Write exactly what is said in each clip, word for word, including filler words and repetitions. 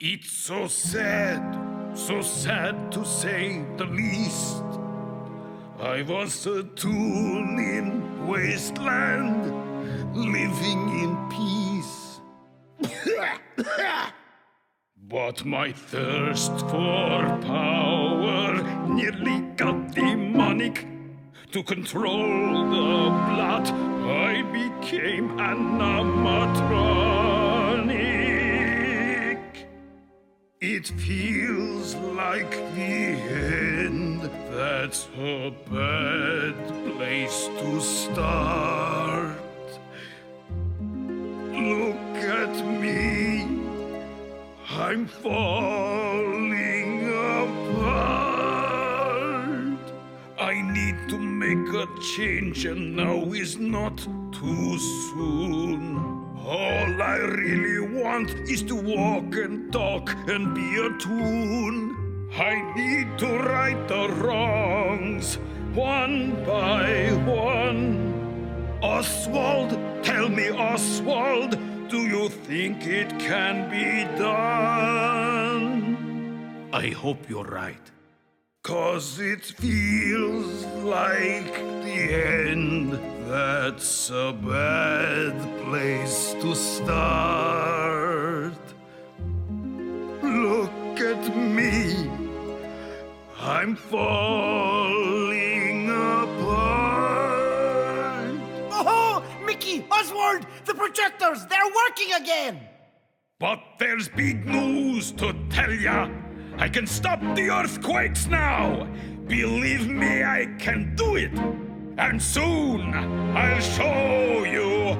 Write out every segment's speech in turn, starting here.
It's so sad, so sad to say the least. I was a tool in wasteland, living in peace. But my thirst for power nearly got demonic. To control the blood, I became animatronic. It feels like the end. That's a bad place to start. Look at me. I'm falling apart. I need to make a change, and now is not too soon. All I really want is to walk and talk and be a tune. I need to right the wrongs, one by one. Oswald, tell me, Oswald, do you think it can be done? I hope you're right. 'Cause it feels like the end. That's a bad place to start. Look at me. I'm falling apart. Oh, Mickey, Oswald, the projectors, they're working again. But there's big news to tell ya. I can stop the earthquakes now. Believe me, I can do it. And soon I'll show you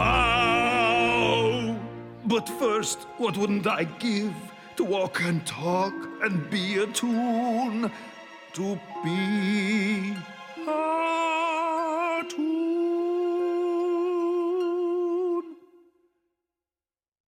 how. But first, what wouldn't I give to walk and talk and be a tune? To be